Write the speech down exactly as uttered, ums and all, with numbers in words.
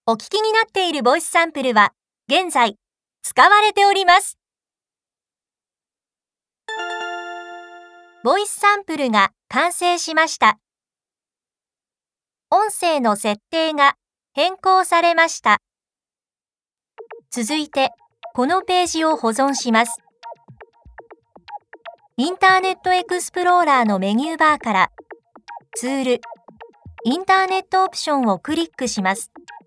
お聞きになっているボイスサンプルは現在使われております。ボイスサンプルが完成しました。音声の設定が変更されました。続いて、このページを保存します。インターネットエクスプローラーのメニューバーから、ツール、インターネットオプションをクリックします。